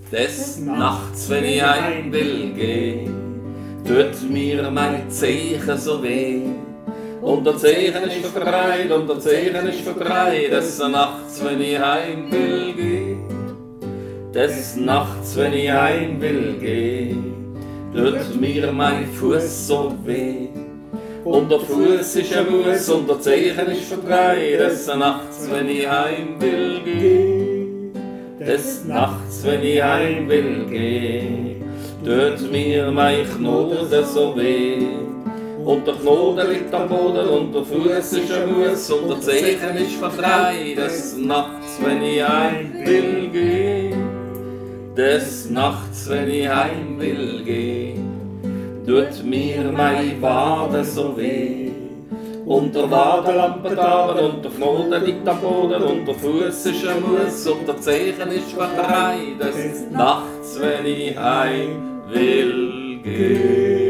Des Nachts, wenn ich heim will gehen, tut mir mein Zeichen so weh. Und der Zeichen ist verkreit, und der Zeichen ist verkreit. Des Nachts, wenn ich heim will gehen, des Nachts, wenn ich heim will gehen, tut mir mein Fuß so weh. Und der Fuß ist ein Muss und der Zeichen ist verkreit. Des Nachts, wenn ich heim will gehen, des Nachts, wenn ich heim will gehen, tut mir mein Knoten so weh. Und der Knoten liegt am Boden und der Fuß ist ein Muss und der Zeichen ist verkreit. Des Nachts, wenn ich heim will gehen, des Nachts, wenn ich heim will gehen, tut mir mein Wade so weh. Und der Wadenlampe da und der Knoten liegt am Boden und der Fuß ist ein Muss und der Zeichen ist verkreit. Des Nachts, wenn ich heim will gehen.